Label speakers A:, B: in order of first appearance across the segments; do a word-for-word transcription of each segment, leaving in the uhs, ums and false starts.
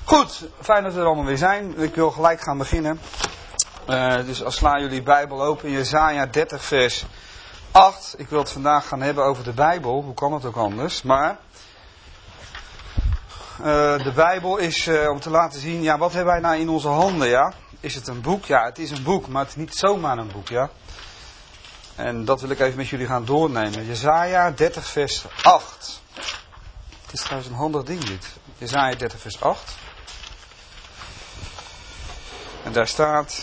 A: Goed, fijn dat we er allemaal weer zijn. Ik wil gelijk gaan beginnen. Uh, dus als slaan jullie Bijbel open in Jesaja dertig vers acht. Ik wil het vandaag gaan hebben over de Bijbel. Hoe kan het ook anders? Maar uh, de Bijbel is uh, om te laten zien, ja, wat hebben wij nou in onze handen, ja? Is het een boek? Ja, het is een boek, maar het is niet zomaar een boek, ja? En dat wil ik even met jullie gaan doornemen. Jesaja dertig vers acht. Het is trouwens een handig ding dit. Jesaja dertig vers acht. En daar staat: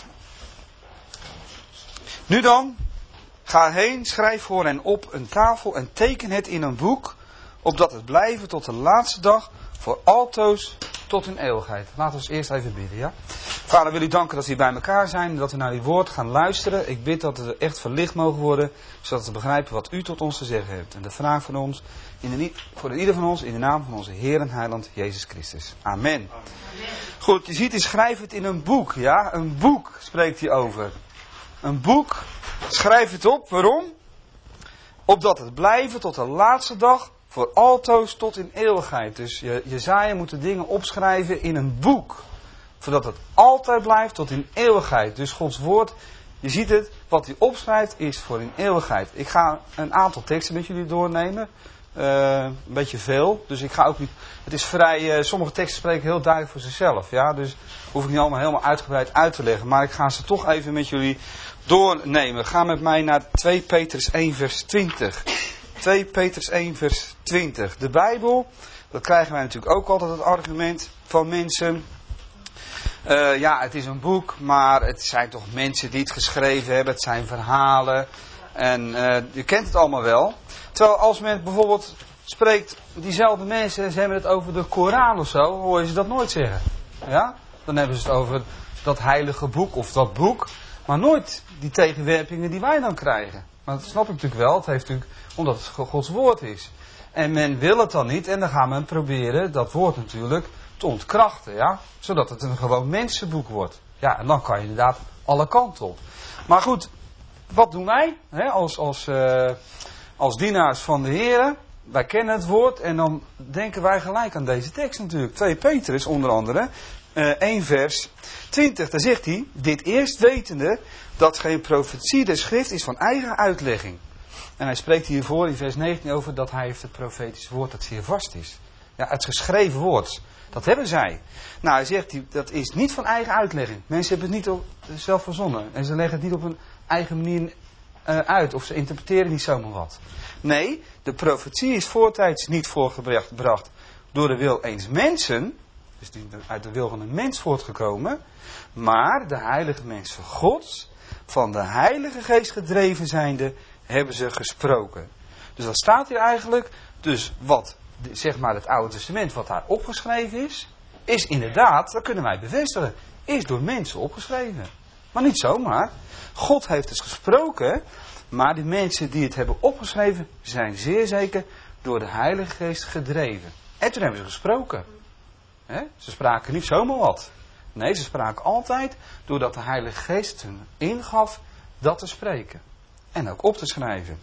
A: Nu dan, ga heen, schrijf voor hen op een tafel en teken het in een boek, opdat het blijven tot de laatste dag, voor altoos tot in eeuwigheid. Laten we ons eerst even bidden, ja? Vader, wil u danken dat we hier bij elkaar zijn, dat we naar uw woord gaan luisteren. Ik bid dat we echt verlicht mogen worden, zodat we begrijpen wat u tot ons te zeggen hebt. En de vraag van ons, in de, voor ieder van ons, in de naam van onze Heer en Heiland, Jezus Christus. Amen. Amen. Goed, je ziet, hij schrijft het in een boek, ja? Een boek spreekt hij over. Een boek, schrijf het op, waarom? Opdat het blijven tot de laatste dag, voor altoos tot in eeuwigheid. Dus je, Jesaja moet de dingen opschrijven in een boek. Zodat het altijd blijft tot in eeuwigheid. Dus Gods woord, je ziet het, wat hij opschrijft is voor in eeuwigheid. Ik ga een aantal teksten met jullie doornemen. Uh, een beetje veel. Dus ik ga ook niet. Het is vrij. Uh, sommige teksten spreken heel duidelijk voor zichzelf. Ja? Dus hoef ik niet allemaal helemaal uitgebreid uit te leggen. Maar ik ga ze toch even met jullie doornemen. Ga met mij naar twee Petrus één vers twintig. twee Petrus één vers twintig. De Bijbel. Dat krijgen wij natuurlijk ook altijd het argument van mensen. Uh, ja, het is een boek, maar het zijn toch mensen die het geschreven hebben. Het zijn verhalen. En uh, je kent het allemaal wel. Terwijl als men bijvoorbeeld spreekt, diezelfde mensen, ze hebben het over de Koran of zo, hoor je ze dat nooit zeggen. Ja? Dan hebben ze het over dat heilige boek of dat boek. Maar nooit die tegenwerpingen die wij dan krijgen. Maar dat snap ik natuurlijk wel. Het heeft natuurlijk, omdat het Gods woord is. En men wil het dan niet. En dan gaan men proberen dat woord natuurlijk te ontkrachten. Ja? Zodat het een gewoon mensenboek wordt. Ja, en dan kan je inderdaad alle kanten op. Maar goed, wat doen wij? Hè, als, als, uh, als dienaars van de Heer. Wij kennen het woord. En dan denken wij gelijk aan deze tekst natuurlijk. twee Petrus onder andere. Uh, één vers twintig. Daar zegt hij: Dit eerst wetende dat geen profetie der schrift is van eigen uitlegging. En hij spreekt hiervoor in vers negentien over dat hij heeft het profetisch woord dat zeer vast is. Ja, het geschreven woord. Dat hebben zij. Nou, hij zegt, dat is niet van eigen uitlegging. Mensen hebben het niet op, zelf verzonnen. En ze leggen het niet op een eigen manier uh, uit. Of ze interpreteren niet zomaar wat. Nee, de profetie is voortijds niet voorgebracht door de wil eens mensen. Dus die uit de wil van een mens voortgekomen. Maar de heilige mensen Gods, van de Heilige Geest gedreven zijnde, hebben ze gesproken. Dus dat staat hier eigenlijk. Dus wat, zeg maar het Oude Testament, wat daar opgeschreven is, is inderdaad, dat kunnen wij bevestigen, is door mensen opgeschreven. Maar niet zomaar. God heeft dus gesproken, maar die mensen die het hebben opgeschreven, zijn zeer zeker door de Heilige Geest gedreven. En toen hebben ze gesproken. He? Ze spraken niet zomaar wat. Nee, ze spraken altijd doordat de Heilige Geest hun ingaf dat te spreken. En ook op te schrijven.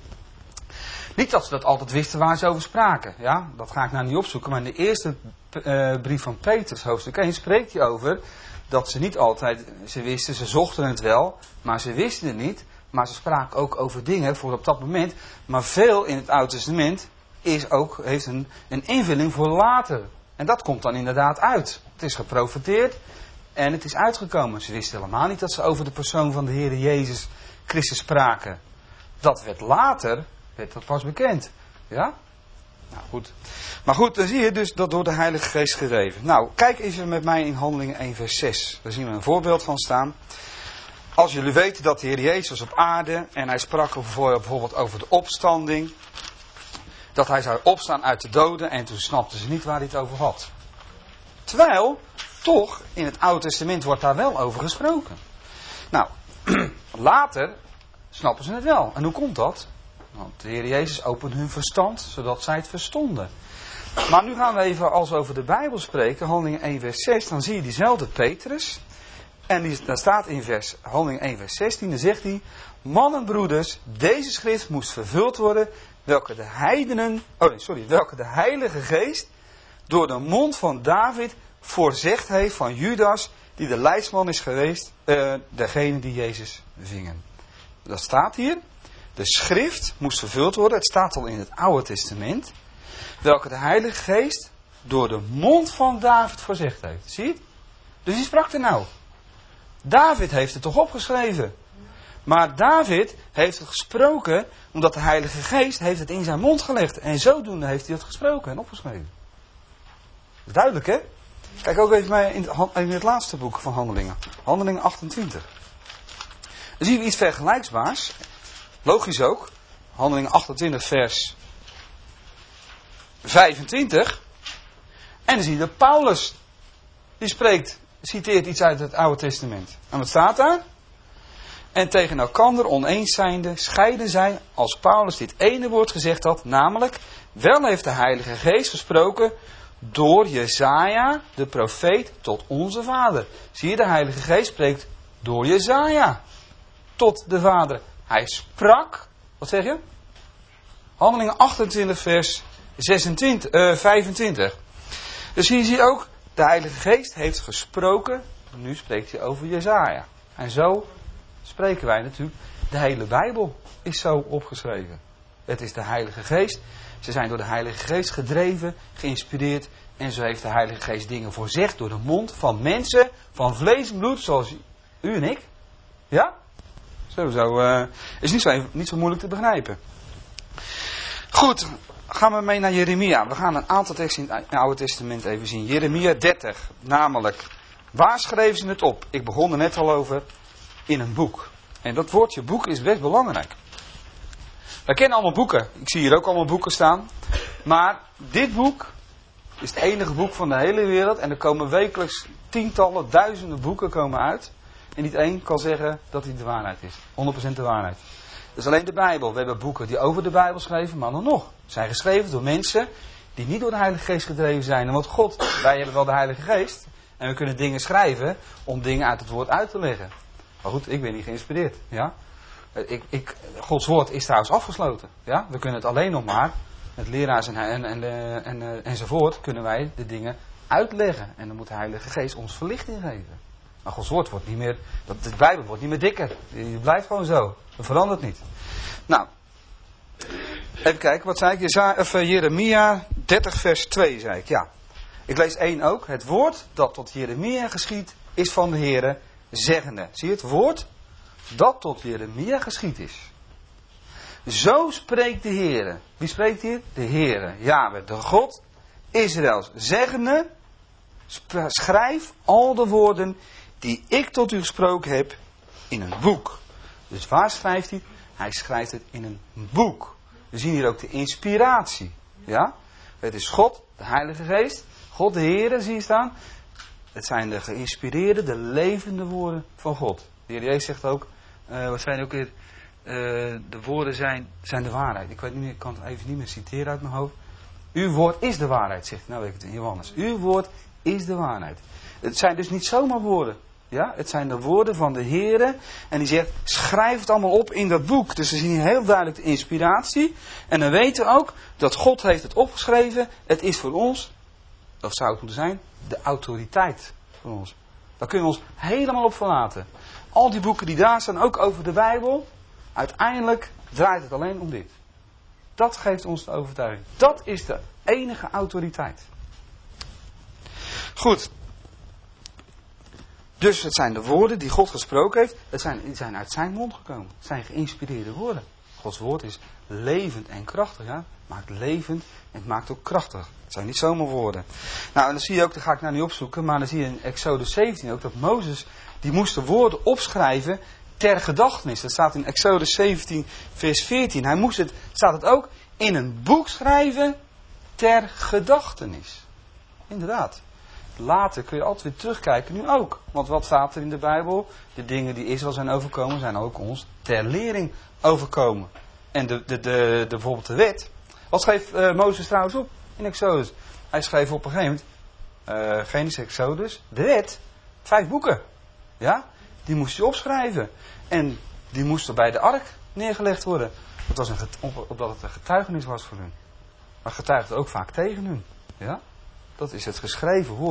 A: Niet dat ze dat altijd wisten waar ze over spraken. Ja, dat ga ik nou niet opzoeken. Maar in de eerste uh, brief van Petrus, hoofdstuk één, spreekt hij over dat ze niet altijd, ze wisten, ze zochten het wel, maar ze wisten het niet. Maar ze spraken ook over dingen voor op dat moment. Maar veel in het Oude Testament is ook, heeft een, een invulling voor later. En dat komt dan inderdaad uit. Het is geprofeteerd en het is uitgekomen. Ze wisten helemaal niet dat ze over de persoon van de Heer Jezus Christus spraken. Dat werd later, werd dat pas bekend. Ja? Nou goed. Maar goed, dan zie je dus dat door de Heilige Geest gedreven. Nou, kijk even met mij in Handelingen één vers zes. Daar zien we een voorbeeld van staan. Als jullie weten dat de Heer Jezus was op aarde en hij sprak bijvoorbeeld over de opstanding. Dat hij zou opstaan uit de doden en toen snapten ze niet waar hij het over had. Terwijl, toch, in het Oude Testament wordt daar wel over gesproken. Nou, later snappen ze het wel. En hoe komt dat? Want de Heer Jezus opent hun verstand, zodat zij het verstonden. Maar nu gaan we even, als we over de Bijbel spreken, Handelingen één vers zes, dan zie je diezelfde Petrus. En die, daar staat in vers, Handelingen één vers zestien, dan zegt hij: Mannen, broeders, deze schrift moest vervuld worden, welke de heidenen, oh nee, sorry, welke de Heilige Geest door de mond van David voorzegd heeft van Judas, die de leidsman is geweest, uh, degene die Jezus vingen. Dat staat hier. De schrift moest vervuld worden. Het staat al in het Oude Testament. Welke de Heilige Geest door de mond van David voorzegd heeft. Zie je het? Dus wie sprak er nou? David heeft het toch opgeschreven. Maar David heeft het gesproken omdat de Heilige Geest heeft het in zijn mond gelegd. En zodoende heeft hij het gesproken en opgeschreven. Dat is duidelijk, hè? Kijk ook even mee in het, in het laatste boek van Handelingen. Handelingen achtentwintig. Dan zien we iets vergelijkbaars. Logisch ook. Handelingen achtentwintig vers vijfentwintig. En dan zie je dat Paulus, die spreekt, citeert iets uit het Oude Testament. En wat staat daar? En tegen elkander oneens zijnde scheiden zij als Paulus dit ene woord gezegd had. Namelijk, wel heeft de Heilige Geest gesproken door Jesaja, de profeet, tot onze vader. Zie je, de Heilige Geest spreekt door Jesaja tot de vader. Hij sprak, wat zeg je? Handelingen achtentwintig vers zesentwintig, uh, vijfentwintig. Dus hier zie je ook, de Heilige Geest heeft gesproken. Nu spreekt hij over Jesaja. En zo spreken wij natuurlijk. De hele Bijbel is zo opgeschreven. Het is de Heilige Geest. Ze zijn door de Heilige Geest gedreven, geïnspireerd. En zo heeft de Heilige Geest dingen voorzegd door de mond van mensen van vlees en bloed zoals u en ik. Ja? Zo, zo. Uh, is niet zo, niet zo moeilijk te begrijpen. Goed, gaan we mee naar Jeremia. We gaan een aantal teksten in het Oude Testament even zien. Jeremia dertig, namelijk, waar schreven ze het op? Ik begon er net al over, in een boek. En dat woordje boek is best belangrijk. Wij kennen allemaal boeken. Ik zie hier ook allemaal boeken staan. Maar dit boek is het enige boek van de hele wereld. En er komen wekelijks tientallen, duizenden boeken komen uit. En niet één kan zeggen dat het de waarheid is. honderd procent de waarheid. Dat is alleen de Bijbel. We hebben boeken die over de Bijbel schrijven, maar dan nog. Zijn geschreven door mensen die niet door de Heilige Geest gedreven zijn. Want God, wij hebben wel de Heilige Geest. En we kunnen dingen schrijven om dingen uit het woord uit te leggen. Maar goed, ik ben niet geïnspireerd. Ja? Ik, ik, Gods woord is trouwens afgesloten. Ja? We kunnen het alleen nog maar, met leraars en, en, en, en, en, enzovoort, kunnen wij de dingen uitleggen. En dan moet de Heilige Geest ons verlichting geven. Maar Gods woord wordt niet meer, dat, de Bijbel wordt niet meer dikker. Die blijft gewoon zo. Dat verandert niet. Nou, even kijken, wat zei ik? Jeza, of, uh, Jeremia dertig vers twee zei ik, ja. Ik lees één ook. Het woord dat tot Jeremia geschied is van de Heere, zeggende. Zie je het woord dat tot Jeremia geschied is. Zo spreekt de Heere. Wie spreekt hier? De Heere, Jahwe, de God Israëls, zeggende, schrijf al de woorden die ik tot u gesproken heb in een boek. Dus waar schrijft hij? Hij schrijft het in een boek. We zien hier ook de inspiratie. Ja? Het is God, de Heilige Geest, God de Heere, zie je staan. Het zijn de geïnspireerde, de levende woorden van God. De Heer Jezus zegt ook, uh, wat zijn ook weer, uh, de woorden zijn, zijn de waarheid. Ik weet niet meer, ik kan het even niet meer citeren uit mijn hoofd. Uw woord is de waarheid, zegt nou weet ik het in Johannes. Uw woord is de waarheid. Het zijn dus niet zomaar woorden. Ja, het zijn de woorden van de Heere. En die zegt, schrijf het allemaal op in dat boek. Dus we zien hier heel duidelijk de inspiratie. En dan weten we ook dat God heeft het opgeschreven. Het is voor ons, of zou het moeten zijn, de autoriteit voor ons. Daar kunnen we ons helemaal op verlaten. Al die boeken die daar staan, ook over de Bijbel. Uiteindelijk draait het alleen om dit. Dat geeft ons de overtuiging. Dat is de enige autoriteit. Goed. Dus het zijn de woorden die God gesproken heeft. Het zijn, die zijn uit zijn mond gekomen. Het zijn geïnspireerde woorden. Gods woord is levend en krachtig. Ja? Het maakt levend en het maakt ook krachtig. Het zijn niet zomaar woorden. Nou, en dan zie je ook, dat ga ik nou niet opzoeken. Maar dan zie je in Exodus zeventien ook dat Mozes, die moest de woorden opschrijven ter gedachtenis. Dat staat in Exodus zeventien vers veertien. Hij moest het, staat het ook, in een boek schrijven ter gedachtenis. Inderdaad. Later kun je altijd weer terugkijken, nu ook. Want wat staat er in de Bijbel? De dingen die Israël zijn overkomen, zijn ook ons ter lering overkomen. En de, de, de, de, bijvoorbeeld de wet. Wat schreef uh, Mozes trouwens op in Exodus? Hij schreef op een gegeven moment, uh, Genesis, Exodus, de wet. Vijf boeken. Ja? Die moest hij opschrijven. En die moesten bij de ark neergelegd worden. Dat was een get, op, opdat het een getuigenis was voor hun. Maar getuigde ook vaak tegen hun. Ja? Dat is het geschreven woord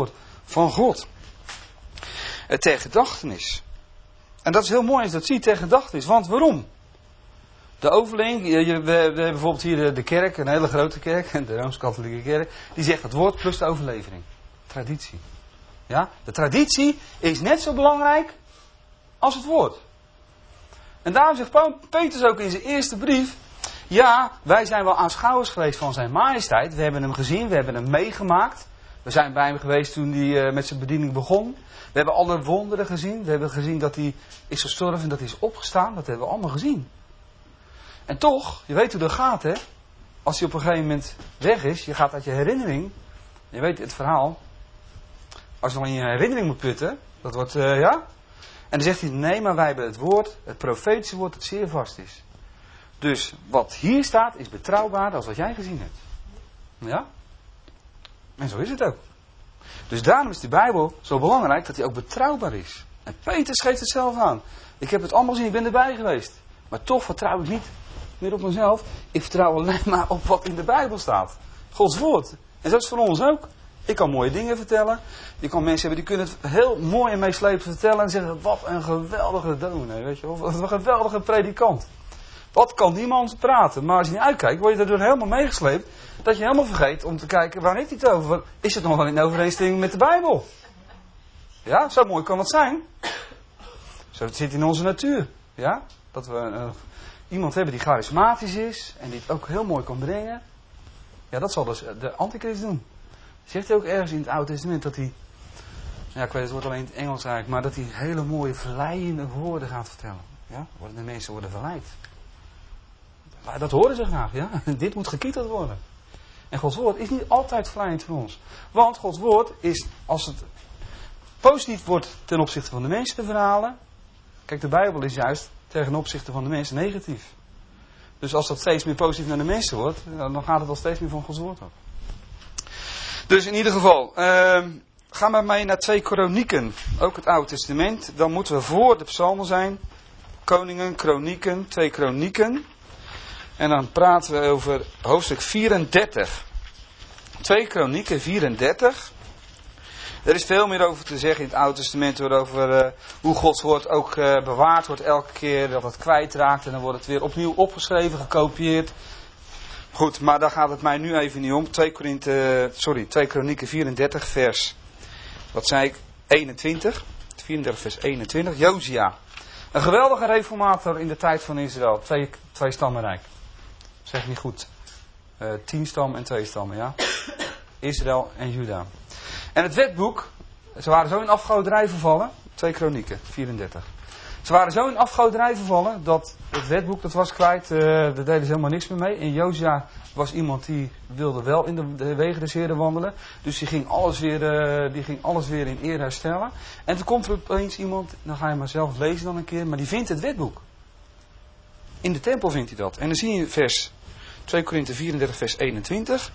A: van God. Het ter gedachtenis. En dat is heel mooi als dat ziet, ter gedachtenis. Want waarom? De overlevering, je, je, we, we hebben bijvoorbeeld hier de, de kerk, een hele grote kerk, de Rooms-Katholieke kerk, die zegt het woord plus de overlevering. Traditie. Ja? De traditie is net zo belangrijk als het woord. En daarom zegt Petrus ook in zijn eerste brief, ja, wij zijn wel aanschouwers geweest van zijn majesteit. We hebben hem gezien, we hebben hem meegemaakt. We zijn bij hem geweest toen hij uh, met zijn bediening begon. We hebben alle wonderen gezien. We hebben gezien dat hij is gestorven en dat hij is opgestaan. Dat hebben we allemaal gezien. En toch, je weet hoe dat gaat, hè. Als hij op een gegeven moment weg is, je gaat uit je herinnering. Je weet het verhaal. Als je nog in je herinnering moet putten, dat wordt, uh, ja. En dan zegt hij, nee, maar wij hebben het woord, het profetische woord dat zeer vast is. Dus wat hier staat is betrouwbaarder als wat jij gezien hebt. Ja? En zo is het ook. Dus daarom is de Bijbel zo belangrijk dat hij ook betrouwbaar is. En Petrus geeft het zelf aan. Ik heb het allemaal gezien, ik ben erbij geweest. Maar toch vertrouw ik niet meer op mezelf. Ik vertrouw alleen maar op wat in de Bijbel staat. Gods woord. En zo is het voor ons ook. Ik kan mooie dingen vertellen. Je kan mensen hebben die kunnen het heel mooi en meeslepend vertellen. En zeggen, wat een geweldige dominee. Weet je wel? Wat een geweldige predikant. Wat kan die man praten? Maar als je niet uitkijkt, word je daardoor helemaal meegesleept. Dat je helemaal vergeet om te kijken, waar heeft hij het over? Is het nog wel in overeenstemming met de Bijbel? Ja, zo mooi kan het zijn. Zo zit in onze natuur. Ja? Dat we uh, iemand hebben die charismatisch is. En die het ook heel mooi kan brengen. Ja, dat zal dus de antichrist doen. Zegt hij ook ergens in het Oude Testament dat hij... Ja, ik weet het woord alleen in het Engels eigenlijk. Maar dat hij hele mooie verleidende woorden gaat vertellen. Ja? De mensen worden verleid. Maar dat horen ze graag, ja. Dit moet gekieteld worden. En Gods woord is niet altijd verleidend voor ons. Want Gods woord is, als het positief wordt ten opzichte van de mensen te verhalen. Kijk, de Bijbel is juist ten opzichte van de mensen negatief. Dus als dat steeds meer positief naar de mensen wordt, dan gaat het al steeds meer van Gods woord op. Dus in ieder geval, uh, ga maar mee naar twee Kronieken. Ook het Oude Testament. Dan moeten we voor de psalmen zijn. Koningen, Kronieken, twee Kronieken. En dan praten we over hoofdstuk vierendertig. twee Kronieken vierendertig. Er is veel meer over te zeggen in het Oude Testament. Over uh, hoe Gods woord ook uh, bewaard wordt elke keer. Dat het kwijtraakt. En dan wordt het weer opnieuw opgeschreven, gekopieerd. Goed, maar daar gaat het mij nu even niet om. twee Korinthe, sorry, twee Kronieken vierendertig vers. Wat zei ik? eenentwintig. vierendertig vers eenentwintig. Josia. Een geweldige reformator in de tijd van Israël. Twee, twee stammenrijk. Zeg niet goed. Uh, tien stammen en twee stammen, ja. Israël en Juda. En het wetboek. Ze waren zo in afgoderij vervallen. twee Kronieken vierendertig. Ze waren zo in afgoderij vervallen dat het wetboek dat was kwijt. Uh, daar deden ze helemaal niks meer mee. En Josia was iemand die wilde wel in de, de wegen des Heren wandelen. Dus die ging, alles weer, uh, die ging alles weer in eer herstellen. En toen komt er opeens iemand, dan ga je maar zelf lezen dan een keer. Maar die vindt het wetboek. In de tempel vindt hij dat. En dan zie je vers twee Korinthe vierendertig vers eenentwintig.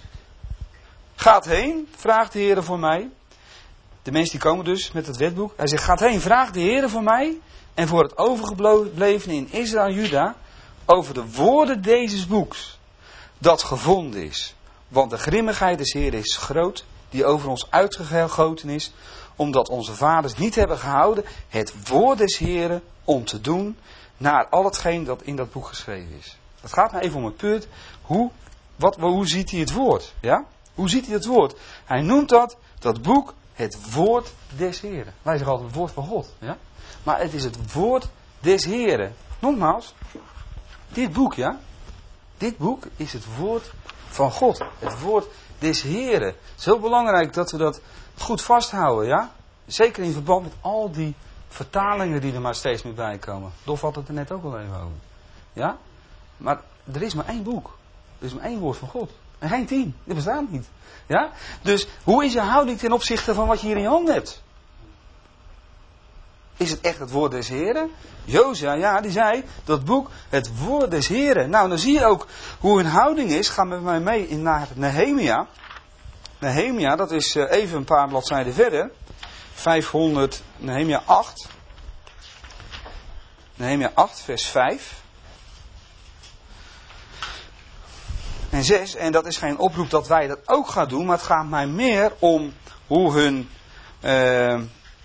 A: Gaat heen, vraagt de Heere voor mij. De mensen die komen dus met het wetboek. Hij zegt, gaat heen, vraag de Heere voor mij. En voor het overgeblevene in Israël en Juda. Over de woorden deze boeks. Dat gevonden is. Want de grimmigheid des Heeren is groot. Die over ons uitgegoten is. Omdat onze vaders niet hebben gehouden. Het woord des Heeren om te doen. Naar al hetgeen dat in dat boek geschreven is. Het gaat nou even om het punt. Hoe, wat, hoe ziet hij het woord? Ja? Hoe ziet hij het woord? Hij noemt dat, dat boek, het woord des Heren. Wij zeggen altijd het woord van God. Ja? Maar het is het woord des Heren. Nogmaals, dit boek, ja. Dit boek is het woord van God. Het woord des Heren. Het is heel belangrijk dat we dat goed vasthouden, ja. Zeker in verband met al die vertalingen die er maar steeds meer bij komen. Dof had het er net ook al even over. Ja? Maar er is maar één boek. Er is maar één woord van God. En geen tien. Dat bestaat niet. Ja? Dus hoe is je houding ten opzichte van wat je hier in je hand hebt? Is het echt het woord des Heren? Josia, ja, die zei, dat boek, het woord des Heren. Nou, dan zie je ook hoe hun houding is. Ga met mij mee in naar Nehemia. Nehemia, dat is uh, even een paar bladzijden verder. vijfhonderd, Nehemia acht. Nehemia acht, vers vijf. En zes, en dat is geen oproep dat wij dat ook gaan doen, maar het gaat mij meer om hoe hun Uh,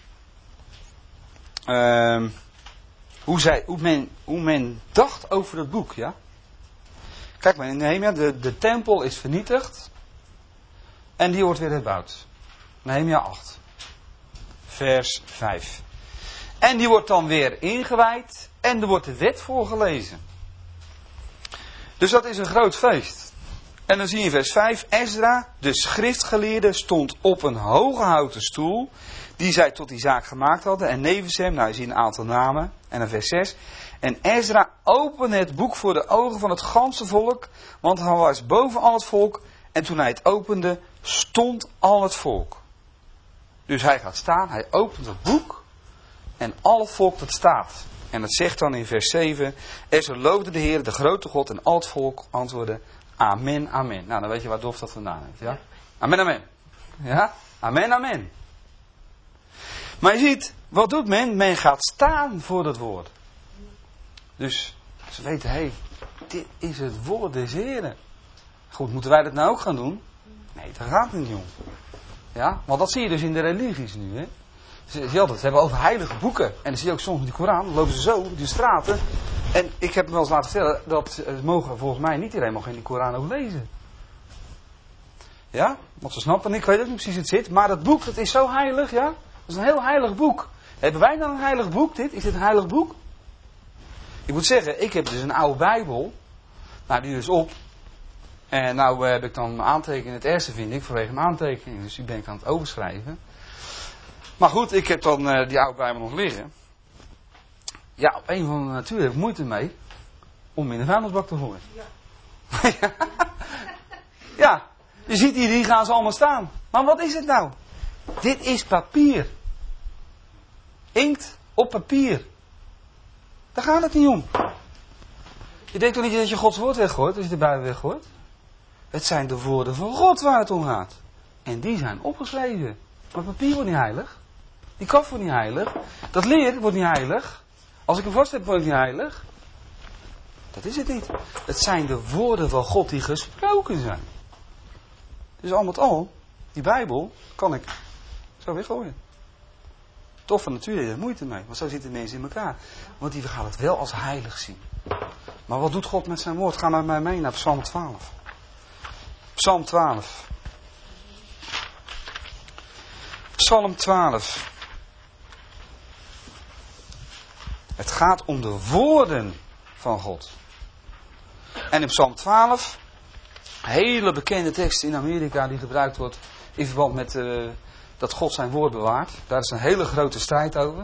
A: uh, hoe, zij, hoe, men, hoe men dacht over het boek, ja. Kijk maar, in Nehemia, de, de tempel is vernietigd. En die wordt weer herbouwd. Nehemia acht. Vers vijf. En die wordt dan weer ingewijd. En er wordt de wet voorgelezen. Dus dat is een groot feest. En dan zie je in vers vijf. Ezra, de schriftgeleerde, stond op een hoge houten stoel. Die zij tot die zaak gemaakt hadden. En nevens hem, nou je ziet een aantal namen. En dan vers zes. En Ezra opende het boek voor de ogen van het ganse volk. Want hij was boven al het volk. En toen hij het opende, stond al het volk. Dus hij gaat staan, hij opent het boek. En al het volk dat staat. En dat zegt dan in vers zeven. Ezra loofde de Heer, de grote God. En al het volk antwoordde, amen, amen. Nou, dan weet je waar Dolf dat vandaan heeft. Ja? Amen, amen. Ja? Amen, amen. Maar je ziet, wat doet men? Men gaat staan voor het woord. Dus ze weten, hé, hey, dit is het woord des Heren. Goed, moeten wij dat nou ook gaan doen? Nee, dat gaat niet, jong. Ja, want dat zie je dus in de religies nu, hè. Ze, ze, altijd, ze hebben over heilige boeken. En dan zie je ook soms in de Koran, dan lopen ze zo op die straten. En ik heb me wel eens laten vertellen, dat ze mogen volgens mij niet iedereen mag in die Koran ook lezen. Ja, want ze snappen, ik weet ook niet precies hoe het zit. Maar dat boek, dat is zo heilig, ja. Dat is een heel heilig boek. Hebben wij dan een heilig boek, dit? Is dit een heilig boek? Ik moet zeggen, ik heb dus een oude Bijbel. Nou, die is op. En nou heb ik dan mijn aantekeningen, het eerste vind ik, vanwege mijn aantekeningen. Dus die ben ik aan het overschrijven. Maar goed, ik heb dan uh, die oude Bijbel nog liggen. Ja, op een van de natuur heb ik moeite mee om in de vuilnisbak te gooien. Ja. Ja, je ziet hier, die gaan ze allemaal staan. Maar wat is het nou? Dit is papier. Inkt op papier. Daar gaat het niet om. Je denkt toch niet dat je Gods woord weggooit als je de Bijbel weggooit? Het zijn de woorden van God waar het om gaat. En die zijn opgeschreven. Maar papier wordt niet heilig. Die kaf wordt niet heilig. Dat leer wordt niet heilig. Als ik hem vast heb, wordt het niet heilig. Dat is het niet. Het zijn de woorden van God die gesproken zijn. Dus al met al, die Bijbel kan ik zo weggooien. Toch van nature, daar moeite mee. Want zo zitten mensen in elkaar. Want die gaan het wel als heilig zien. Maar wat doet God met zijn woord? Ga met mij mee naar Psalm twaalf. Psalm twaalf. Psalm twaalf. Het gaat om de woorden van God. En in Psalm twaalf, een hele bekende tekst in Amerika die gebruikt wordt in verband met uh, dat God zijn woord bewaart. Daar is een hele grote strijd over.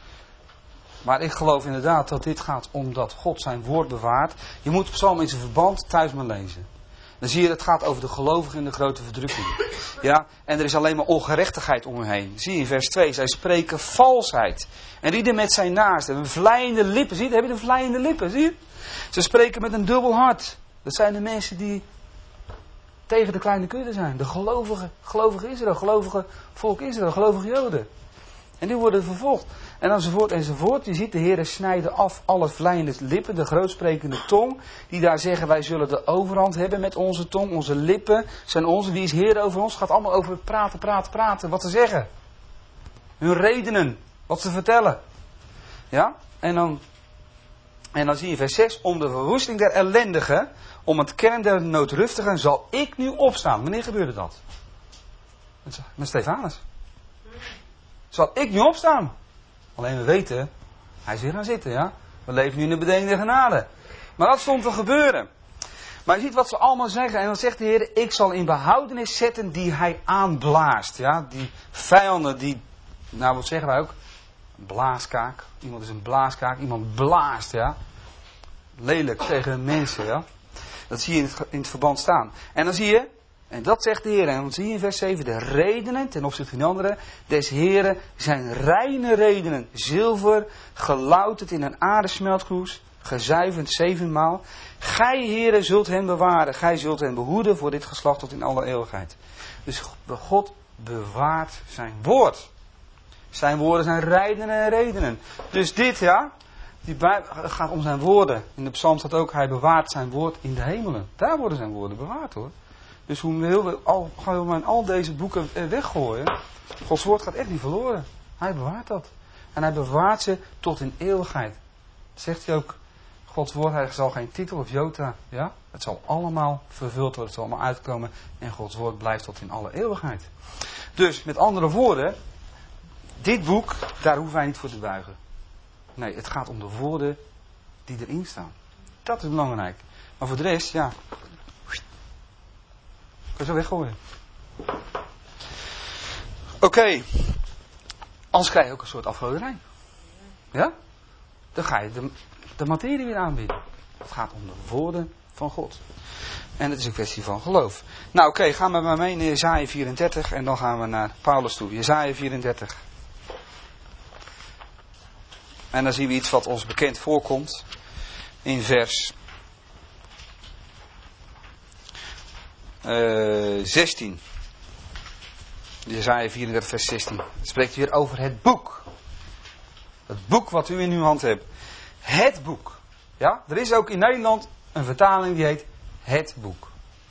A: Maar ik geloof inderdaad dat dit gaat om dat God zijn woord bewaart. Je moet de psalm in zijn verband thuis maar lezen. Dan zie je, het gaat over de gelovigen in de grote verdrukking. Ja, en er is alleen maar ongerechtigheid om hen heen. Zie je in vers twee, zij spreken valsheid. En ieder met zijn naast. En vleiende lippen, zie je, heb je de vleiende lippen, zie je? Ze spreken met een dubbel hart. Dat zijn de mensen die tegen de kleine kudde zijn. De gelovige, gelovige Israël, gelovige volk Israël, gelovige Joden. En die worden vervolgd. En enzovoort enzovoort. Je ziet de Heer snijden af alle vleiende lippen, de grootsprekende tong. Die daar zeggen, wij zullen de overhand hebben met onze tong. Onze lippen zijn onze. Wie is Heer over ons? Het gaat allemaal over praten, praten, praten. Wat te zeggen. Hun redenen. Wat te vertellen. Ja? En dan, en dan zie je vers zes. Om de verwoesting der ellendigen, om het kern der noodruftigen, zal ik nu opstaan. Wanneer gebeurde dat? Met Stefanus. Zal ik nu opstaan? Alleen we weten, hij is weer gaan zitten, ja. We leven nu in de bediening der genade. Maar dat stond te gebeuren. Maar je ziet wat ze allemaal zeggen. En dan zegt de Heer, ik zal in behoudenis zetten die hij aanblaast. Ja, die vijanden, die, nou wat zeggen wij ook? Een blaaskaak. Iemand is een blaaskaak. Iemand blaast, ja. Lelijk tegen mensen, ja. Dat zie je in het, in het verband staan. En dan zie je, en dat zegt de Heer, en dan zie je in vers zeven, de redenen ten opzichte van de anderen des Heren zijn reine redenen. Zilver, gelouterd in een aardesmeltkroes, gezuiverd zevenmaal. Gij, Heere, zult hen bewaren. Gij zult hen behoeden voor dit geslacht tot in alle eeuwigheid. Dus God bewaart zijn woord. Zijn woorden zijn redenen en redenen. Dus dit, ja, die Bijbel gaat om zijn woorden. In de psalm staat ook, hij bewaart zijn woord in de hemelen. Daar worden zijn woorden bewaard, hoor. Dus hoe heel we al, gaan we al deze boeken weggooien, Gods woord gaat echt niet verloren. Hij bewaart dat. En hij bewaart ze tot in eeuwigheid. Zegt hij ook, Gods woord, hij zal geen titel of jota, ja? Het zal allemaal vervuld worden, het zal allemaal uitkomen. En Gods woord blijft tot in alle eeuwigheid. Dus, met andere woorden, dit boek, daar hoeven wij niet voor te buigen. Nee, het gaat om de woorden die erin staan. Dat is belangrijk. Maar voor de rest, ja. Kan je zo weggooien. Oké. Okay. Anders krijg je ook een soort afgoderij. Ja? Dan ga je de, de materie weer aanbieden. Het gaat om de woorden van God. En het is een kwestie van geloof. Nou oké, okay, gaan we maar mee naar Jesaja vierendertig. En dan gaan we naar Paulus toe. Jesaja vierendertig. En dan zien we iets wat ons bekend voorkomt. In vers uh, zestien. Jesaja vierendertig vers zestien. Het spreekt weer over het boek. Het boek wat u in uw hand hebt. Het boek. Ja, er is ook in Nederland een vertaling die heet het boek.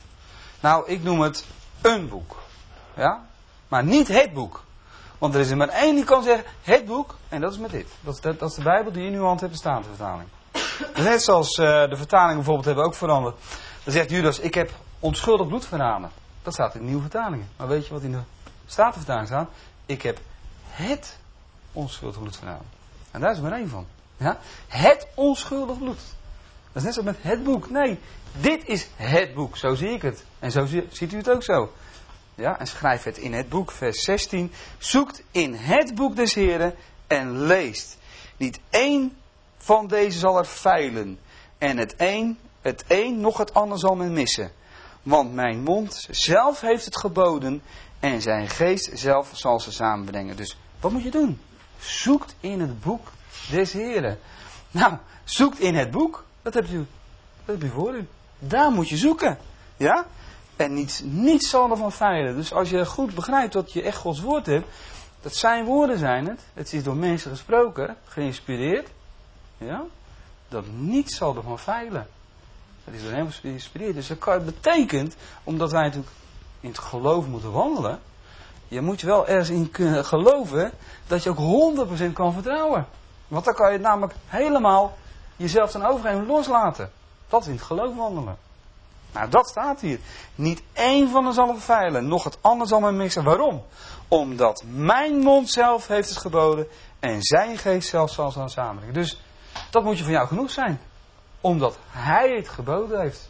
A: Nou, ik noem het een boek. Ja, maar niet het boek. Want er is er maar één die kan zeggen het boek. En dat is met dit. Dat is de, dat is de Bijbel die in uw hand hebt, de Statenvertaling. Net zoals uh, de vertalingen bijvoorbeeld hebben ook veranderd. Dan zegt Judas, ik heb onschuldig bloed verraden. Dat staat in de nieuwe vertalingen. Maar weet je wat in de Statenvertaling staat? Ik heb het onschuldig bloed verraden. En daar is er maar één van. Ja? Het onschuldig bloed. Dat is net zo met het boek. Nee, dit is het boek. Zo zie ik het. En zo zie, ziet u het ook zo. Ja, en schrijf het in het boek, vers zestien. Zoekt in het boek des Heren en leest. Niet één van deze zal er feilen. En het een, het een nog het ander zal men missen. Want mijn mond zelf heeft het geboden. En zijn geest zelf zal ze samenbrengen. Dus wat moet je doen? Zoekt in het boek des Heren. Nou, zoekt in het boek. Dat heb je, dat heb je voor u. Daar moet je zoeken. Ja? En niets, niets zal ervan feilen. Dus als je goed begrijpt dat je echt Gods woord hebt. Dat zijn woorden zijn het. Het is door mensen gesproken. Geïnspireerd. Ja? Dat niets zal ervan feilen. Dat is door hem geïnspireerd. Dus dat betekent, omdat wij natuurlijk in het geloof moeten wandelen. Je moet je wel ergens in kunnen geloven. Dat je ook honderd procent kan vertrouwen. Want dan kan je namelijk helemaal jezelf dan overgeven en loslaten. Dat is in het geloof wandelen. Nou, dat staat hier. Niet één van hen zal er verfeilen, nog het ander zal men missen. Waarom? Omdat mijn mond zelf heeft het geboden en zijn geest zelf zal ze samenbrengen. Dus dat moet je van jou genoeg zijn. Omdat hij het geboden heeft.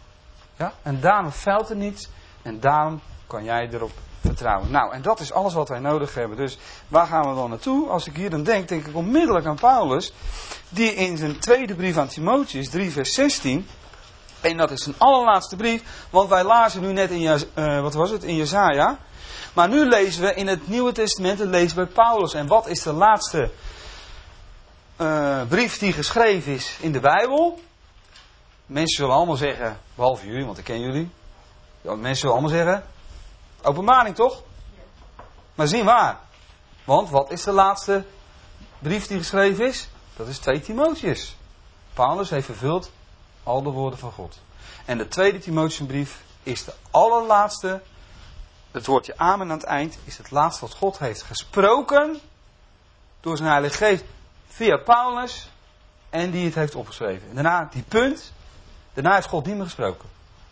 A: Ja? En daarom feilt er niets en daarom kan jij erop vertrouwen. Nou, en dat is alles wat wij nodig hebben. Dus waar gaan we dan naartoe? Als ik hier dan denk, denk ik onmiddellijk aan Paulus. Die in zijn tweede brief aan Timotheus, drie vers zestien. En dat is zijn allerlaatste brief. Want wij lazen nu net in, uh, wat was het, in Jesaja. Maar nu lezen we in het Nieuwe Testament, en lezen we bij Paulus. En wat is de laatste uh, brief die geschreven is in de Bijbel? Mensen zullen allemaal zeggen, behalve jullie, want ik ken jullie. Mensen zullen allemaal zeggen, Openbaring toch? Maar zien waar. Want wat is de laatste brief die geschreven is? Dat is twee Timotheus. Paulus heeft vervuld al de woorden van God. En de tweede Timotheusbrief is de allerlaatste. Het woordje amen aan het eind is het laatste wat God heeft gesproken. Door zijn Heilige Geest via Paulus. En die het heeft opgeschreven. En daarna, die punt. Daarna heeft God niet meer gesproken.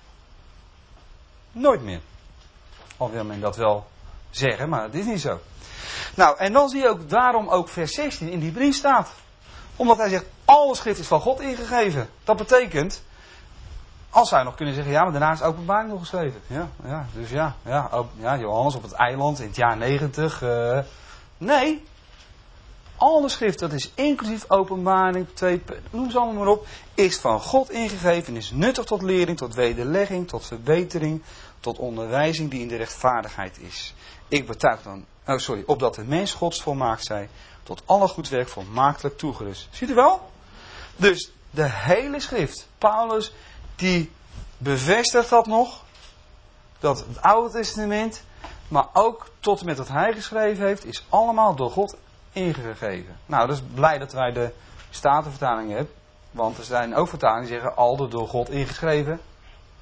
A: Nooit meer. Al wil men dat wel zeggen, maar het is niet zo. Nou, en dan zie je ook daarom ook vers zestien in die brief staat. Omdat hij zegt, alle schrift is van God ingegeven. Dat betekent, als zou je nog kunnen zeggen, ja, maar daarna is Openbaring nog geschreven. Ja, ja, dus ja, ja, op, ja, Johannes op het eiland in het jaar negentig. Uh, nee, alle schrift, dat is inclusief Openbaring, twee, noem ze allemaal maar op, is van God ingegeven en is nuttig tot lering, tot wederlegging, tot verbetering, tot onderwijzing die in de rechtvaardigheid is. Ik betuig dan, oh sorry, opdat de mens Gods volmaakt zij, tot alle goed werk volmaaktelijk toegerust. Ziet u wel? Dus de hele schrift, Paulus, die bevestigt dat nog, dat het Oude Testament, maar ook tot en met wat hij geschreven heeft, is allemaal door God ingegeven. Nou, dus blij dat wij de Statenvertaling hebben, want er zijn ook vertalingen die zeggen, al door God ingeschreven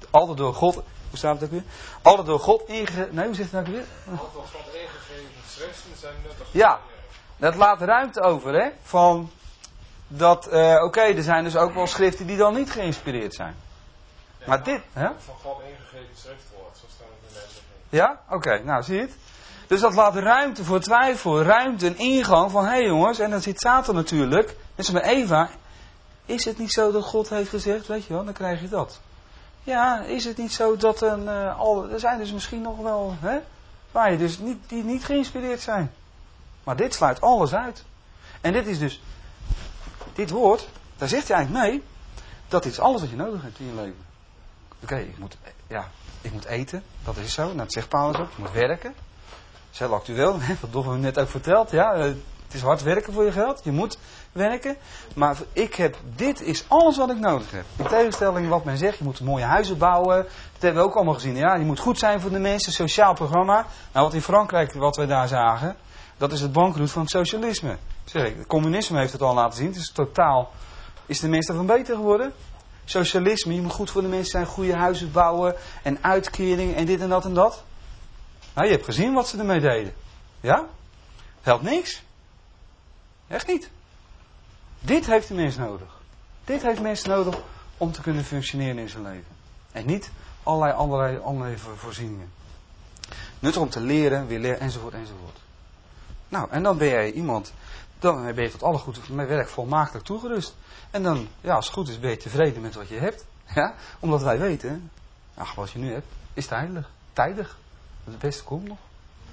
A: Altijd door God, hoe staat het ook weer? Altijd door God ingegeven, nee hoe zegt het nou weer?
B: Altijd door God ingegeven schriften zijn nuttig.
A: Ja, dat laat ruimte over, hè? Van, dat, uh, oké, okay, er zijn dus ook wel schriften die dan niet geïnspireerd zijn.
B: Ja,
A: maar dit, hè?
B: Van God ingegeven schriftwoord, zo staat het in de N B G.
A: Ja, oké, okay, nou zie je het? Dus dat laat ruimte voor twijfel, ruimte en ingang van, hé hey jongens, en dan zit Satan natuurlijk, net zoals met Eva, is het niet zo dat God heeft gezegd, weet je wel, dan krijg je dat. Ja, is het niet zo dat een, uh, al, er zijn dus misschien nog wel, hè, waar je dus niet, die niet geïnspireerd zijn. Maar dit sluit alles uit. En dit is dus, dit woord, daar zegt hij eigenlijk mee, dat is alles wat je nodig hebt in je leven. Oké, okay, ik moet, ja, ik moet eten, dat is zo, nou, dat zegt Paulus ook, je moet werken. Dat is heel actueel, hè, wat Doffe net ook verteld, ja, het is hard werken voor je geld, je moet werken. Maar ik heb, dit is alles wat ik nodig heb. In tegenstelling wat men zegt, je moet mooie huizen bouwen, dat hebben we ook allemaal gezien, ja, je moet goed zijn voor de mensen, sociaal programma. Nou, wat in Frankrijk, wat wij daar zagen, dat is het bankroet van het socialisme. Zeg ik, het communisme heeft het al laten zien, het is totaal, is de mens daarvan beter geworden? Socialisme, je moet goed voor de mensen zijn, goede huizen bouwen en uitkeringen en dit en dat en dat. Nou, je hebt gezien wat ze ermee deden. Ja? Helpt niks. Echt niet. Dit heeft de mens nodig. Dit heeft de mens nodig om te kunnen functioneren in zijn leven. En niet allerlei andere, andere voorzieningen. Nuttig om te leren, weer leren, enzovoort, enzovoort. Nou, en dan ben jij iemand, dan ben je tot alle goed met werk volmaakelijk toegerust. En dan, ja, als het goed is, ben je tevreden met wat je hebt. Ja? Omdat wij weten, ach, wat je nu hebt, is tijdelijk. Tijdig. Het beste komt nog.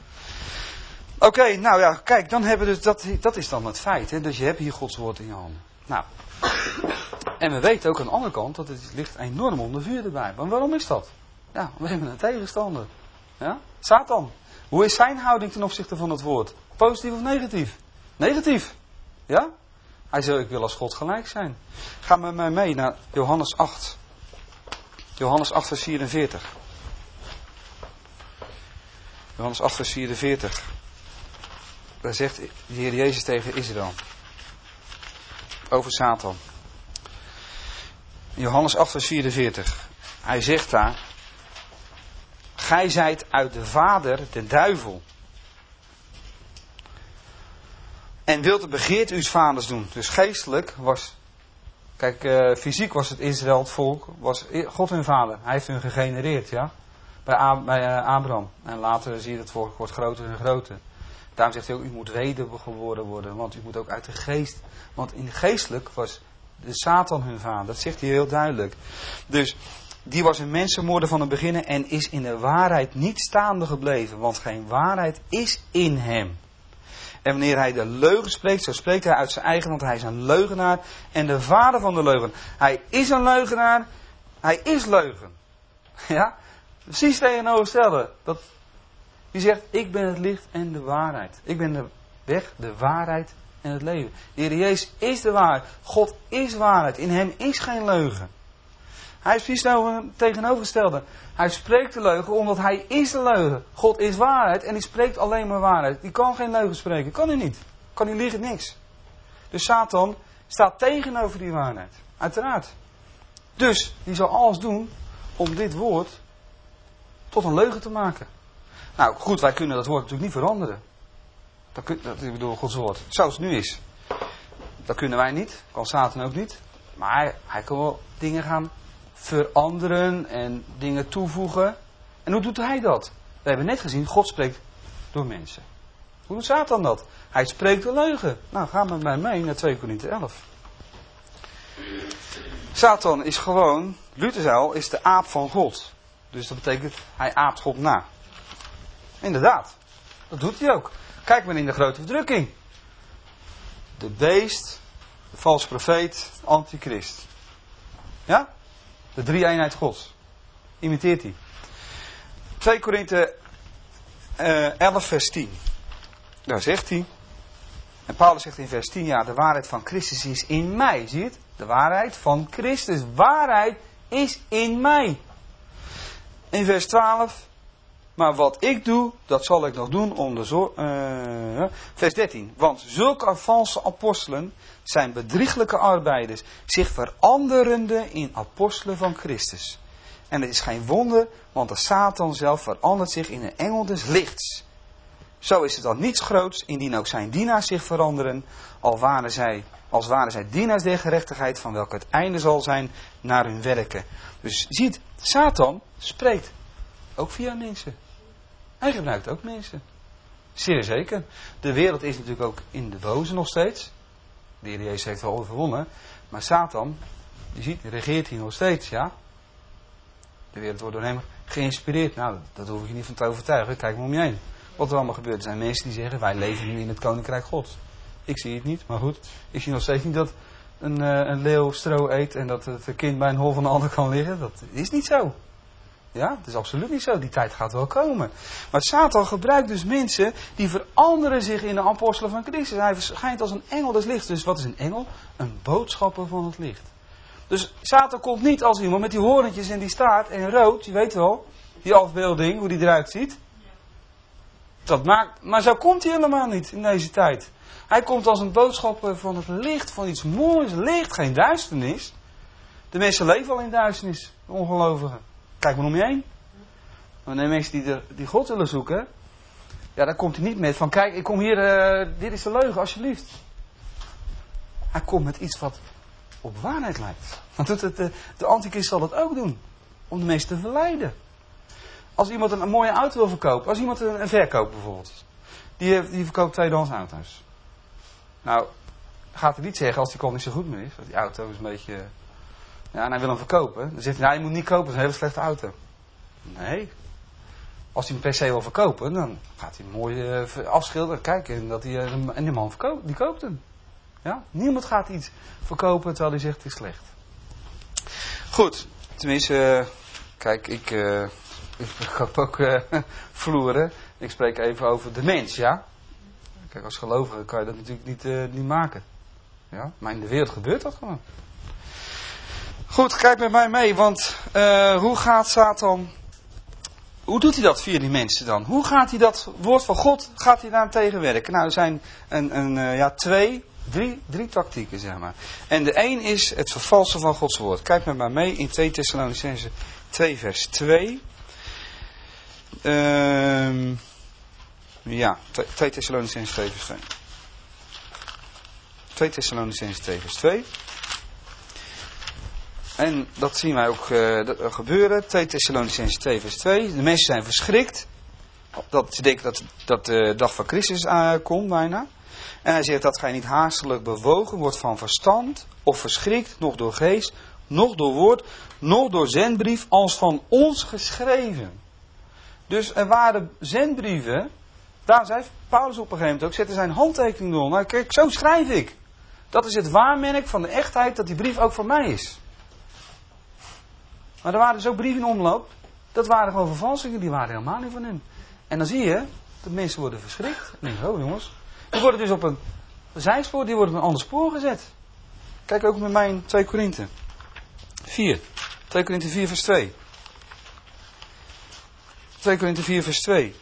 A: Oké, okay, nou ja, kijk, dan hebben we dus, dat, dat is dan het feit, hè, dus je hebt hier Gods woord in je handen. Nou, en we weten ook aan de andere kant, dat het ligt enorm onder vuur erbij. Maar waarom is dat? Ja, we hebben een tegenstander. Ja? Satan. Hoe is zijn houding ten opzichte van het woord? Positief of negatief? Negatief. Ja? Hij zegt, ik wil als God gelijk zijn. Ga met mij mee naar Johannes acht. Johannes acht vers vierenveertig. Johannes acht vers vierenveertig. Daar zegt de Heer Jezus tegen Israël. Over Satan. Johannes acht vers vierenveertig. Hij zegt daar. Gij zijt uit de vader, de duivel. En wilt de begeerte uws vaders doen. Dus geestelijk was. Kijk, uh, fysiek was het Israël, het volk. Was God hun vader. Hij heeft hun gegenereerd, ja. Bij, Ab- bij uh, Abraham. En later zie je dat het volk wordt groter en groter. Daarom zegt hij ook, u moet wedergeboren worden. Want u moet ook uit de geest. Want in geestelijk was de Satan hun vader. Dat zegt hij heel duidelijk. Dus die was een mensenmoorder van het begin. En is in de waarheid niet staande gebleven. Want geen waarheid is in hem. En wanneer hij de leugen spreekt, zo spreekt hij uit zijn eigen, want hij is een leugenaar en de vader van de leugen. Hij is een leugenaar, hij is leugen. Ja, precies tegenovergestelde. Dat, die zegt, ik ben het licht en de waarheid. Ik ben de weg, de waarheid en het leven. De Heer Jezus is de waarheid. God is waarheid. In hem is geen leugen. Hij is precies tegenovergestelde. Hij spreekt de leugen omdat hij is de leugen. God is waarheid en die spreekt alleen maar waarheid. Die kan geen leugen spreken. Kan hij niet. Kan hij liegen, niks. Dus Satan staat tegenover die waarheid. Uiteraard. Dus die zal alles doen om dit woord tot een leugen te maken. Nou goed, wij kunnen dat woord natuurlijk niet veranderen. Dat, kun, dat ik bedoel Gods woord. Zoals het nu is. Dat kunnen wij niet. Kan Satan ook niet. Maar hij, hij kan wel dingen gaan veranderen en dingen toevoegen. En hoe doet hij dat? We hebben net gezien, God spreekt door mensen. Hoe doet Satan dat? Hij spreekt de leugen. Nou, ga met mij mee naar twee Korinther elf. Satan is gewoon, Luther zei al, is de aap van God. Dus dat betekent, hij aapt God na. Inderdaad. Dat doet hij ook. Kijk maar in de grote verdrukking. De beest, de valse profeet, de antichrist. Ja? De drie-eenheid Gods. Imiteert hij. twee Korinther elf vers tien. Daar zegt hij. En Paulus zegt in vers tien, ja, de waarheid van Christus is in mij. Zie je het? De waarheid van Christus. Waarheid is in mij. In vers twaalf. Maar wat ik doe, dat zal ik nog doen om de zorg. Uh, vers dertien. Want zulke valse apostelen zijn bedrieglijke arbeiders, zich veranderende in apostelen van Christus. En het is geen wonder, want de Satan zelf verandert zich in een engel des lichts. Zo is het dan niets groots, indien ook zijn dienaars zich veranderen, al waren zij, als waren zij dienaars der gerechtigheid, van welke het einde zal zijn naar hun werken. Dus je ziet, Satan spreekt ook via mensen. Hij gebruikt ook mensen. Zeer zeker. De wereld is natuurlijk ook in de boze nog steeds. De Heer Jezus heeft wel overwonnen. Maar Satan, je ziet, regeert hier nog steeds, ja. De wereld wordt door hem geïnspireerd. Nou, dat hoef ik je niet van te overtuigen. Kijk maar om je heen. Wat er allemaal gebeurt. Er zijn mensen die zeggen, wij leven nu in het Koninkrijk Gods. Ik zie het niet, maar goed. Ik zie nog steeds niet dat een, uh, een leeuw stro eet en dat het kind bij een hol van de ander kan liggen. Dat is niet zo. Ja, het is absoluut niet zo. Die tijd gaat wel komen. Maar Satan gebruikt dus mensen die veranderen zich in de apostelen van Christus. Hij verschijnt als een engel des lichts. Dus wat is een engel? Een boodschapper van het licht. Dus Satan komt niet als iemand met die hoorntjes en die staart en rood. Je weet wel, die afbeelding, hoe die eruit ziet. Dat maakt, maar zo komt hij helemaal niet in deze tijd. Hij komt als een boodschapper van het licht, van iets moois. Licht, geen duisternis. De mensen leven al in duisternis, de ongelovigen. Kijk maar om je heen. Maar de mensen die, de, die God willen zoeken, ja, daar komt hij niet met van, kijk, ik kom hier, uh, dit is de leugen, alsjeblieft. Hij komt met iets wat op waarheid lijkt. Want het, het, de, de antichrist zal het ook doen. Om de mensen te verleiden. Als iemand een, een mooie auto wil verkopen, als iemand een, een verkoper bijvoorbeeld, die, die verkoopt tweedehands auto's. Nou, gaat hij niet zeggen als die klant niet zo goed meer is, want die auto is een beetje... Ja, en hij wil hem verkopen. Dan zegt hij, nou, je moet niet kopen, dat is een hele slechte auto. Nee. Als hij hem per se wil verkopen, dan gaat hij hem mooi uh, afschilderen. Kijken, en, dat hij, uh, en die man verkoopt, die koopt hem. Ja? Niemand gaat iets verkopen terwijl hij zegt het is slecht. Goed, tenminste, uh, kijk, ik, uh, ik koop ook uh, vloeren. Ik spreek even over de mens, ja. Kijk, als gelovige kan je dat natuurlijk niet, uh, niet maken. Ja? Maar in de wereld gebeurt dat gewoon. Goed, kijk met mij mee, want uh, hoe gaat Satan, hoe doet hij dat via die mensen dan? Hoe gaat hij dat woord van God, gaat hij daar tegenwerken? Nou, er zijn een, een, uh, ja, twee, drie, drie tactieken, zeg maar. En de een is het vervalsen van Gods woord. Kijk met mij mee in twee Thessalonicenzen twee vers twee. Uh, ja, twee Thessalonicenzen twee vers twee. twee Thessalonicenzen twee vers twee. En dat zien wij ook uh, gebeuren. twee Thessalonicenzen twee vers twee. De mensen zijn verschrikt. Dat ze denken dat, dat de dag van Christus uh, komt bijna. En hij zegt dat gij niet haastelijk bewogen wordt van verstand. Of verschrikt, nog door geest, nog door woord, nog door zendbrief als van ons geschreven. Dus er waren zendbrieven. Daar zei Paulus op een gegeven moment ook. Zette zijn handtekening door. Nou kijk, zo schrijf ik. Dat is het waarmerk van de echtheid dat die brief ook voor mij is. Maar er waren dus ook brieven in omloop. Dat waren gewoon vervalsingen, die waren helemaal niet van hem. En dan zie je dat mensen worden verschrikt. En denk, oh jongens. Die worden dus op een zijspoor, die worden op een ander spoor gezet. Kijk ook met mij in twee Korinthe vier. twee Korinthe vier vers twee. twee Korinthe vier vers twee.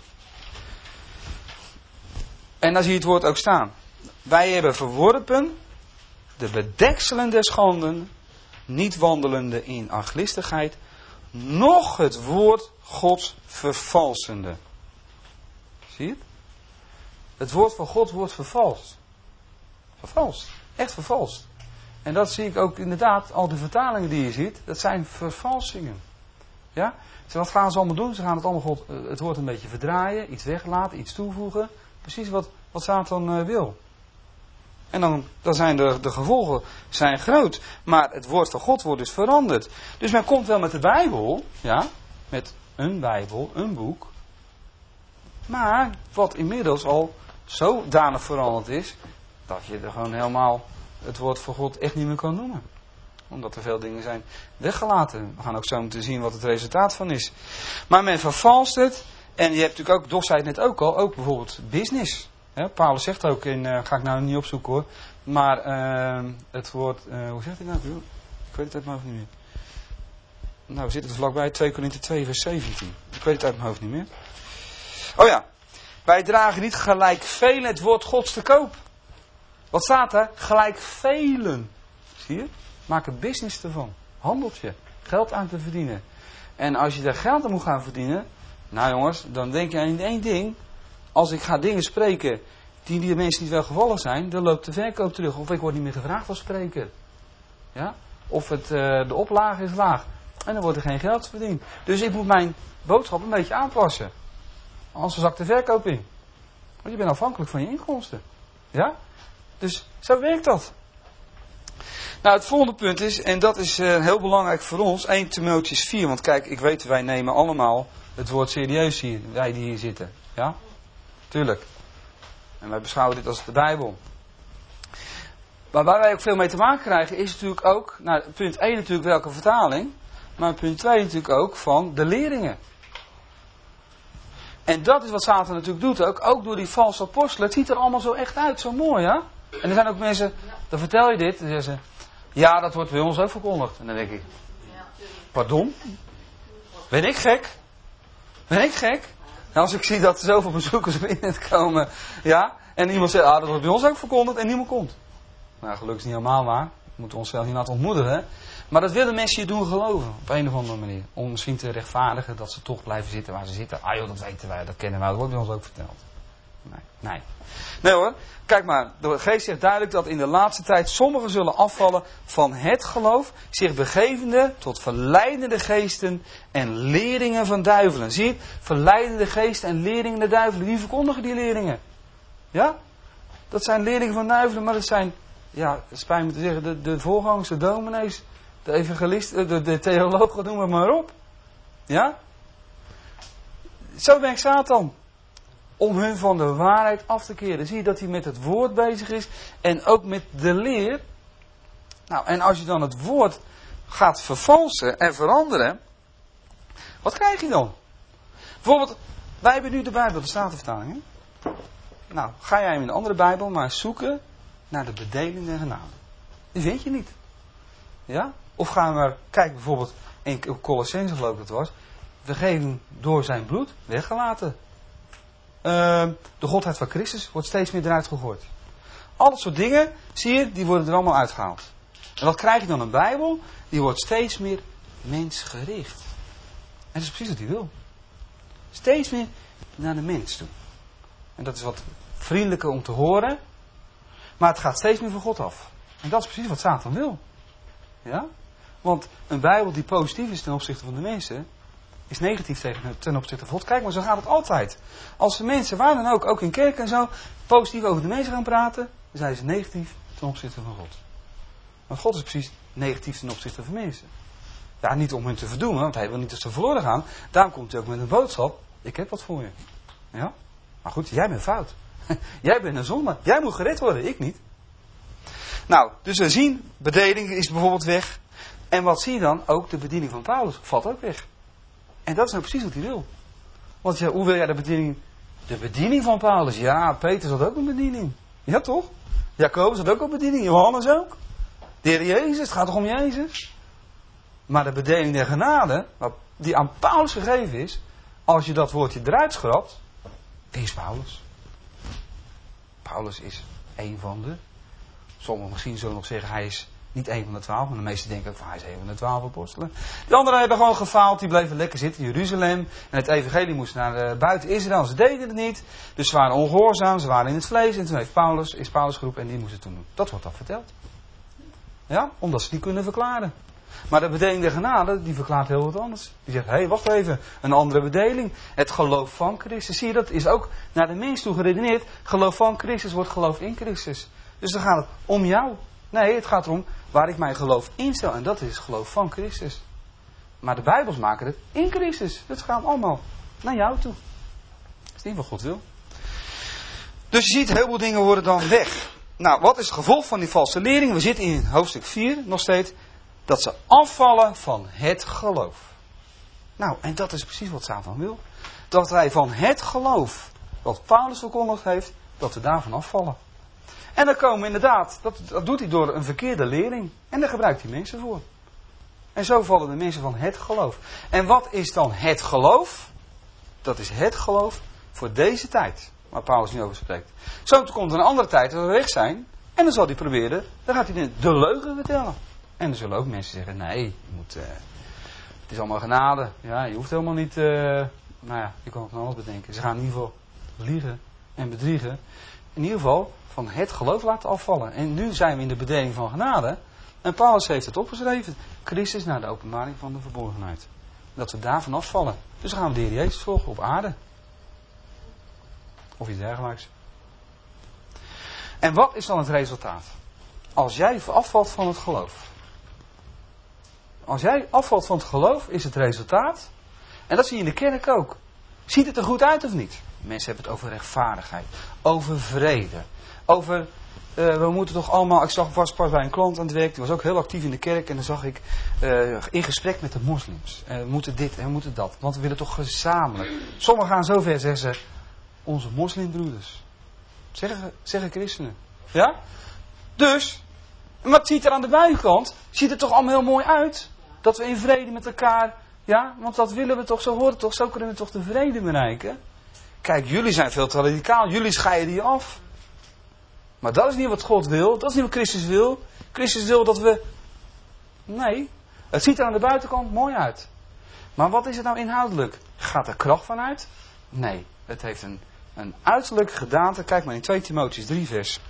A: En daar zie je het woord ook staan. Wij hebben verworpen de bedekselen der schanden, niet wandelende in arglistigheid, noch het woord Gods vervalsende. Zie je het? Het woord van God wordt vervalst. Vervalst. Echt vervalst. En dat zie ik ook inderdaad, al de vertalingen die je ziet, dat zijn vervalsingen. Ja? Dus wat gaan ze allemaal doen? Ze gaan het allemaal God, het woord een beetje verdraaien, iets weglaten, iets toevoegen. Precies wat, wat Satan uh, wil. En dan, dan zijn de, de gevolgen zijn groot. Maar het woord van God wordt dus veranderd. Dus men komt wel met de Bijbel. Ja, met een Bijbel, een boek. Maar wat inmiddels al zodanig veranderd is. Dat je er gewoon helemaal het woord van God echt niet meer kan noemen. Omdat er veel dingen zijn weggelaten. We gaan ook zo moeten zien wat het resultaat van is. Maar men vervalst het. En je hebt natuurlijk ook, Dos zei het net ook al, ook bijvoorbeeld business. He, Paulus zegt ook in, uh, ga ik nou niet opzoeken hoor. Maar uh, het woord, uh, hoe zegt hij nou? Ik weet het uit mijn hoofd niet meer. Nou, we zitten er vlakbij, twee Korinthe twee vers zeventien. Ik weet het uit mijn hoofd niet meer. Oh ja, wij dragen niet gelijk velen het woord Gods te koop. Wat staat er? Gelijk velen. Zie je? Maak er business ervan. Handeltje. Geld aan te verdienen. En als je daar geld aan moet gaan verdienen, nou jongens, dan denk je aan één ding. Als ik ga dingen spreken die die mensen niet wel gevallig zijn, dan loopt de verkoop terug. Of ik word niet meer gevraagd als spreker. Ja? Of het, uh, de oplage is laag. En dan wordt er geen geld verdiend. Dus ik moet mijn boodschap een beetje aanpassen. Anders zakt de verkoop in. Want je bent afhankelijk van je inkomsten. Ja? Dus zo werkt dat. Nou, het volgende punt is, en dat is uh, heel belangrijk voor ons, Eerste Timotheüs vier. Want kijk, ik weet, wij nemen allemaal het woord serieus hier, wij die hier zitten. Ja? Tuurlijk. En wij beschouwen dit als de Bijbel. Maar waar wij ook veel mee te maken krijgen, is natuurlijk ook, nou, punt één natuurlijk welke vertaling, maar punt twee natuurlijk ook van de leerlingen. En dat is wat Satan natuurlijk doet ook, ook door die valse apostelen. Het ziet er allemaal zo echt uit, zo mooi, hè? En er zijn ook mensen, dan vertel je dit, dan zeggen ze, ja, dat wordt bij ons ook verkondigd. En dan denk ik, pardon? Ben ik gek? Ben ik gek? En als ik zie dat er zoveel bezoekers op internet komen, ja, en iemand zegt, ah, dat wordt bij ons ook verkondigd en niemand komt. Nou, gelukkig is niet helemaal waar. We moeten onszelf niet laten ontmoedigen. Maar dat willen mensen je doen geloven, op een of andere manier. Om misschien te rechtvaardigen dat ze toch blijven zitten waar ze zitten. Ah joh, dat weten wij, dat kennen wij, dat wordt bij ons ook verteld. Nee, nee. Nee hoor, kijk maar, de geest zegt duidelijk dat in de laatste tijd sommigen zullen afvallen van het geloof, zich begevende tot verleidende geesten en leringen van duivelen. Zie je, verleidende geesten en leringen de duivelen. Wie verkondigen die leringen? Ja? Dat zijn leringen van duivelen, maar dat zijn, ja, spijt me te zeggen, de, de voorgangers, de dominees, de evangelisten, de, de theologen, noem het maar op. Ja? Zo werkt Satan. Om hun van de waarheid af te keren. Zie je dat hij met het woord bezig is. En ook met de leer. Nou, en als je dan het woord gaat vervalsen en veranderen. Wat krijg je dan? Bijvoorbeeld, wij hebben nu de Bijbel, de Statenvertaling. Hè? Nou, ga jij in een andere Bijbel maar zoeken naar de bedeling der genade. Die vind je niet. Ja? Of gaan we maar, kijk bijvoorbeeld, in Colossense geloof ik dat was. Vergeving door zijn bloed weggelaten. Uh, de godheid van Christus wordt steeds meer eruit gegooid. Al dat soort dingen, zie je, die worden er allemaal uitgehaald. En wat krijg je dan? Een Bijbel? Die wordt steeds meer mensgericht. En dat is precies wat hij wil. Steeds meer naar de mens toe. En dat is wat vriendelijker om te horen. Maar het gaat steeds meer van God af. En dat is precies wat Satan wil. Ja? Want een Bijbel die positief is ten opzichte van de mensen, is negatief tegen, ten opzichte van God. Kijk, maar zo gaat het altijd. Als de mensen, waar dan ook, ook in kerk en zo, positief over de mensen gaan praten, dan zijn ze negatief ten opzichte van God. Want God is precies negatief ten opzichte van mensen. Ja, niet om hen te verdoemen, want hij wil niet dat ze verloren gaan. Daarom komt hij ook met een boodschap, ik heb wat voor je. Ja? Maar goed, jij bent fout. Jij bent een zonde. Jij moet gered worden, ik niet. Nou, dus we zien, bedeling is bijvoorbeeld weg. En wat zie je dan? Ook de bediening van Paulus valt ook weg. En dat is nou precies wat hij wil. Want ja, hoe wil jij de bediening? De bediening van Paulus. Ja, Petrus had ook een bediening. Ja toch? Jacobus had ook een bediening. Johannes ook. De Heer Jezus, het gaat toch om Jezus? Maar de bediening der genade, die aan Paulus gegeven is, als je dat woordje eruit schrapt, wie is Paulus? Paulus is een van de, sommigen misschien zullen nog zeggen, hij is niet één van de twaalf, maar de meesten denken ook van hij is één van de twaalf apostelen. De anderen hebben gewoon gefaald, die bleven lekker zitten in Jeruzalem. En het evangelie moest naar uh, buiten Israël, ze deden het niet. Dus ze waren ongehoorzaam, ze waren in het vlees. En toen heeft Paulus, is Paulus geroepen en die moest het toen doen. Dat wordt dan verteld. Ja, omdat ze het niet kunnen verklaren. Maar de bedeling der genade, die verklaart heel wat anders. Die zegt, hé, hey, wacht even, een andere bedeling. Het geloof van Christus. Zie je, dat is ook naar de mens toe geredeneerd. Geloof van Christus wordt geloof in Christus. Dus dan gaat het om jou. Nee, het gaat erom waar ik mijn geloof instel. En dat is het geloof van Christus. Maar de Bijbels maken het in Christus. Dat gaat allemaal naar jou toe. Dat is niet wat God wil. Dus je ziet, heel veel dingen worden dan weg. Nou, wat is het gevolg van die valse lering? We zitten in hoofdstuk vier nog steeds. Dat ze afvallen van het geloof. Nou, en dat is precies wat Satan wil. Dat wij van het geloof, wat Paulus verkondigd heeft, dat we daarvan afvallen. En dan komen we inderdaad, dat, dat doet hij door een verkeerde lering. En daar gebruikt hij mensen voor. En zo vallen de mensen van het geloof. En wat is dan het geloof? Dat is het geloof voor deze tijd. Waar Paulus nu over spreekt. Zo komt er een andere tijd dat we weg zijn. En dan zal hij proberen, dan gaat hij de leugen vertellen. En dan zullen ook mensen zeggen, nee, je moet, uh, Het is allemaal genade. Ja, je hoeft helemaal niet... Uh, nou ja, je kan het van alles bedenken. Ze gaan in ieder geval liegen en bedriegen. In ieder geval van het geloof laten afvallen. En nu zijn we in de bedeling van genade. En Paulus heeft het opgeschreven. Christus naar de openbaring van de verborgenheid. Dat we daarvan afvallen. Dus dan gaan we de Heer Jezus volgen op aarde. Of iets dergelijks. En wat is dan het resultaat? Als jij afvalt van het geloof. Als jij afvalt van het geloof is het resultaat. En dat zie je in de kerk ook. Ziet het er goed uit of niet? Mensen hebben het over rechtvaardigheid. Over vrede. Over, uh, we moeten toch allemaal... Ik zag was pas bij een klant aan het werk. Die was ook heel actief in de kerk. En dan zag ik uh, in gesprek met de moslims. Uh, we moeten dit en we moeten dat. Want we willen toch gezamenlijk. Sommigen gaan zo ver, zeggen ze... Onze moslimbroeders. Zeggen, zeggen christenen. Ja? Dus... Maar het ziet er aan de buitenkant... Ziet er toch allemaal heel mooi uit. Dat we in vrede met elkaar... Ja, want dat willen we toch, zo hoort het toch, zo kunnen we toch de vrede bereiken. Kijk, jullie zijn veel te radicaal, jullie scheiden je af. Maar dat is niet wat God wil, dat is niet wat Christus wil. Christus wil dat we... Nee, het ziet er aan de buitenkant mooi uit. Maar wat is het nou inhoudelijk? Gaat er kracht van uit? Nee, het heeft een, een uiterlijk gedaante. Kijk maar in twee Timotheüs drie vers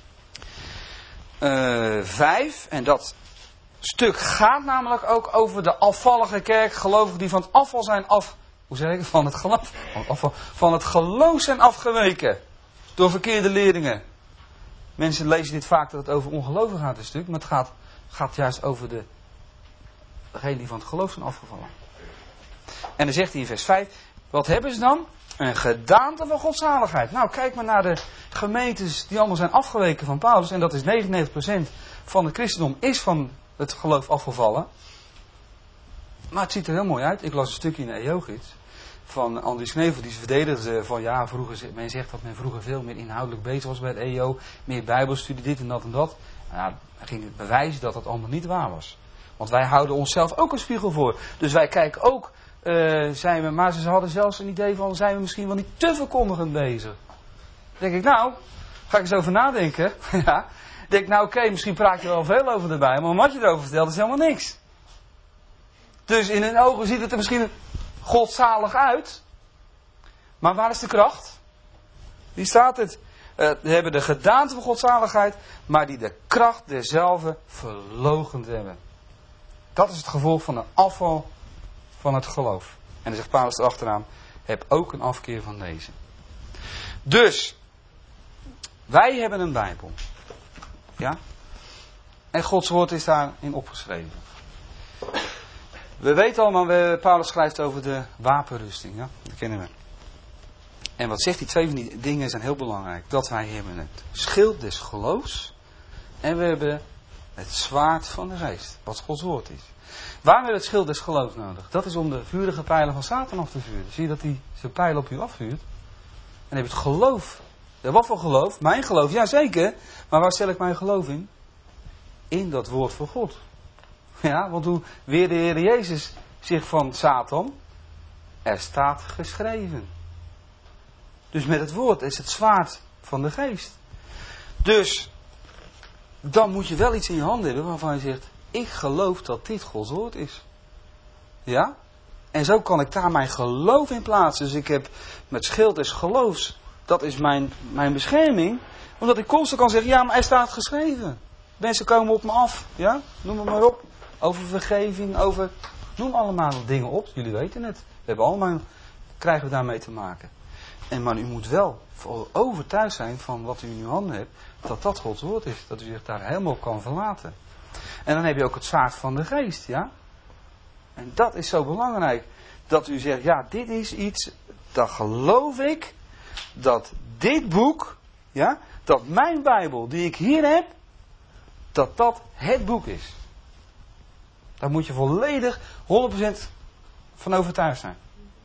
A: uh, vijf. En dat... stuk gaat namelijk ook over de afvallige kerk, gelovigen die van het afval zijn af... Hoe zeg ik het? Van het geloof, van het afval, van het geloof zijn afgeweken. Door verkeerde leerlingen. Mensen lezen dit vaak dat het over ongelovigen gaat een stuk. Maar het gaat, gaat juist over de, degenen die van het geloof zijn afgevallen. En dan zegt hij in vers vijf. Wat hebben ze dan? Een gedaante van godzaligheid. Nou, kijk maar naar de gemeentes die allemaal zijn afgeweken van Paulus. En dat is negenennegentig procent van het christendom is van het geloof afgevallen. Maar het ziet er heel mooi uit. Ik las een stukje in de Eogids van Andries Knevel, die ze verdedigde van ja, vroeger, men zegt dat men vroeger veel meer inhoudelijk bezig was bij het E O, meer bijbelstudie, dit en dat en dat. Nou ja, hij ging het bewijzen dat dat allemaal niet waar was. Want wij houden onszelf ook een spiegel voor. Dus wij kijken ook, uh, zijn we, maar ze hadden zelfs een idee van, zijn we misschien wel niet te verkondigend bezig? Dan denk ik, nou, ga ik eens over nadenken. Ja. Denk nou oké, okay, misschien praat je wel veel over erbij, maar wat je erover vertelt is helemaal niks. Dus in hun ogen ziet het er misschien godzalig uit. Maar waar is de kracht? Die staat het. Uh, we hebben de gedaante van godzaligheid, maar die de kracht derzelve verloochend hebben. Dat is het gevolg van de afval van het geloof. En dan zegt Paulus erachteraan, heb ook een afkeer van deze. Dus, wij hebben een Bijbel. Ja? En Gods woord is daarin opgeschreven. We weten allemaal, we, Paulus schrijft over de wapenrusting. Ja? Dat kennen we. En wat zegt hij? Twee van die dingen zijn heel belangrijk. Dat wij hebben het schild des geloofs. En we hebben het zwaard van de geest. Wat Gods woord is. Waarom hebben we het schild des geloofs nodig? Dat is om de vurige pijlen van Satan af te vuren. Zie je dat hij zijn pijlen op u afvuurt? En dan heb je het geloof. Ja, wat voor geloof? Mijn geloof, ja zeker. Maar waar stel ik mijn geloof in? In dat woord van God. Ja, want hoe weer de Heer Jezus zich van Satan? Er staat geschreven. Dus met het woord is het zwaard van de geest. Dus, dan moet je wel iets in je handen hebben waarvan je zegt, ik geloof dat dit Gods woord is. Ja? En zo kan ik daar mijn geloof in plaatsen. Dus ik heb met schild des geloofs, dat is mijn, mijn bescherming. Omdat ik constant kan zeggen, ja, maar er staat geschreven. Mensen komen op me af, ja? Noem het maar op. Over vergeving, over... Noem allemaal dingen op, jullie weten het. We hebben allemaal, krijgen we daarmee te maken. En maar u moet wel overtuigd zijn van wat u in uw handen hebt, dat dat Gods woord is. Dat u zich daar helemaal op kan verlaten. En dan heb je ook het zwaard van de geest, ja? En dat is zo belangrijk. Dat u zegt, ja, dit is iets, dat geloof ik, dat dit boek, ja, dat mijn Bijbel die ik hier heb, dat dat het boek is. Daar moet je volledig honderd procent van overtuigd zijn.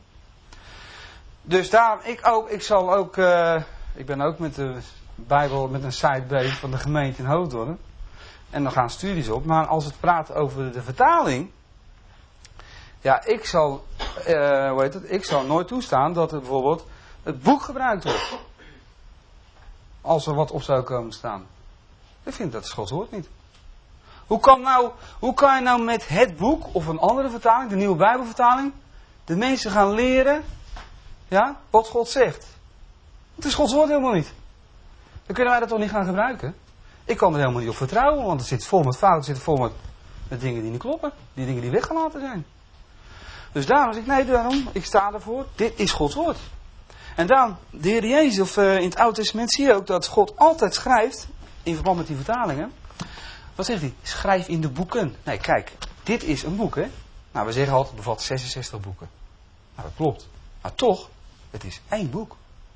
A: Dus daarom, ik ook, ik zal ook, uh, ik ben ook met de Bijbel, met een site bezig van de gemeente in Hoofddorp. En dan gaan studies op. Maar als het praat over de vertaling. Ja, ik zal, uh, hoe heet het, ik zal nooit toestaan dat er bijvoorbeeld het boek gebruikt wordt. Als er wat op zou komen staan. Ik vind dat is Gods woord niet. Hoe kan, nou, hoe kan je nou met het boek, of een andere vertaling, de Nieuwe Bijbelvertaling, de mensen gaan leren, ja, wat God zegt? Het is Gods woord helemaal niet. Dan kunnen wij dat toch niet gaan gebruiken? Ik kan er helemaal niet op vertrouwen, want het zit vol met fouten, het zit vol met, met dingen die niet kloppen. Die dingen die weggelaten zijn. Dus daarom zeg ik, nee, daarom, ik sta ervoor, dit is Gods woord. En dan, de Heer Jezus, of uh, in het Oude Testament zie je ook dat God altijd schrijft, in verband met die vertalingen. Wat zegt hij? Schrijf in de boeken. Nee, kijk, dit is een boek, hè. Nou, we zeggen altijd, het bevat zesenzestig boeken. Nou, dat klopt. Maar toch, het is één boek.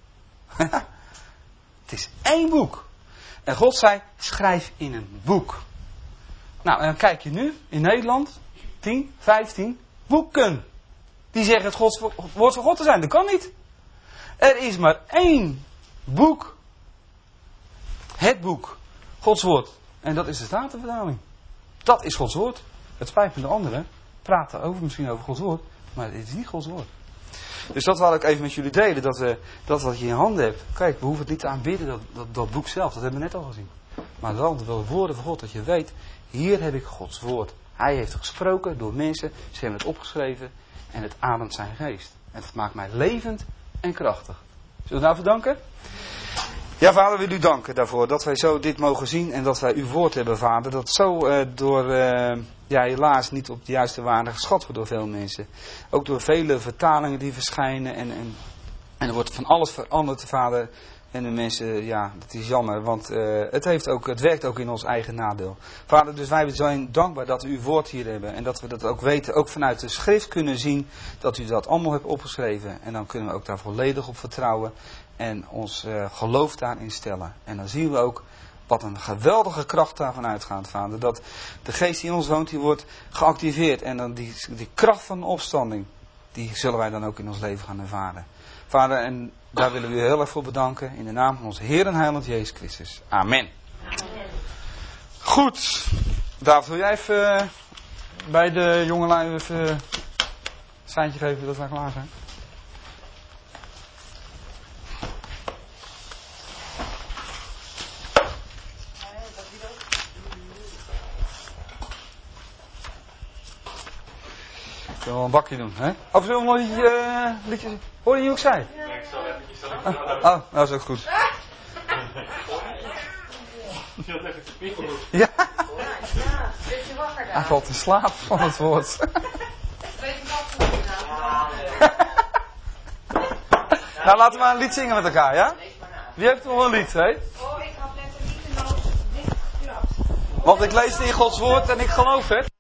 A: Het is één boek. En God zei, schrijf in een boek. Nou, en dan kijk je nu, in Nederland, tien, vijftien boeken. Die zeggen het Gods, woord van God te zijn. Dat kan niet. Er is maar één boek. Het boek. Gods woord. En dat is de Statenvertaling. Dat is Gods woord. Het spijt me de anderen. Praten over, misschien over Gods woord. Maar het is niet Gods woord. Dus dat wil ik even met jullie delen. Dat, we, dat wat je in je handen hebt. Kijk, we hoeven het niet te aanbidden. Dat, dat, dat boek zelf. Dat hebben we net al gezien. Maar wel de woorden van God. Dat je weet. Hier heb ik Gods woord. Hij heeft gesproken door mensen. Ze hebben het opgeschreven. En het ademt zijn geest. En het maakt mij levend en krachtig. Zullen we daarvoor danken? Ja, vader, wil u danken daarvoor dat wij zo dit mogen zien en dat wij uw woord hebben, vader. Dat zo uh, door, uh, ja helaas niet op de juiste waarde geschat wordt door veel mensen. Ook door vele vertalingen die verschijnen en, en, en er wordt van alles veranderd, vader. En de mensen, ja, dat is jammer, want uh, het, heeft ook, het werkt ook in ons eigen nadeel. Vader, dus wij zijn dankbaar dat we uw woord hier hebben. En dat we dat ook weten, ook vanuit de schrift kunnen zien dat u dat allemaal hebt opgeschreven. En dan kunnen we ook daar volledig op vertrouwen en ons uh, geloof daarin stellen. En dan zien we ook wat een geweldige kracht daarvan uitgaat, vader. Dat de geest die in ons woont, die wordt geactiveerd. En dan die, die kracht van de opstanding, die zullen wij dan ook in ons leven gaan ervaren. Vader, en daar willen we u heel erg voor bedanken. In de naam van onze Heer en Heiland Jezus Christus. Amen. Amen. Goed. David, wil jij even uh, bij de jongelui even een seintje geven dat wij klaar zijn? Zullen we wel een bakje doen, hè? Of zullen we nog een liedje, uh, liedje... Hoor je niet hoe ik zei?
B: Nee, ik zal eventjes dat ik
A: Oh, oh, dat is ook goed.
B: Je wilt even te pieken.
A: Ja.
C: Ja, zit je wakker daar?
A: Hij valt in slaap van het woord.
C: Weet je wat we
A: Nou, laten we maar een lied zingen met elkaar, ja? Wie heeft nog een lied, hè?
C: Oh, ik had net een lied en dan dicht geklapt.
A: Want ik lees het in Gods woord en ik geloof het.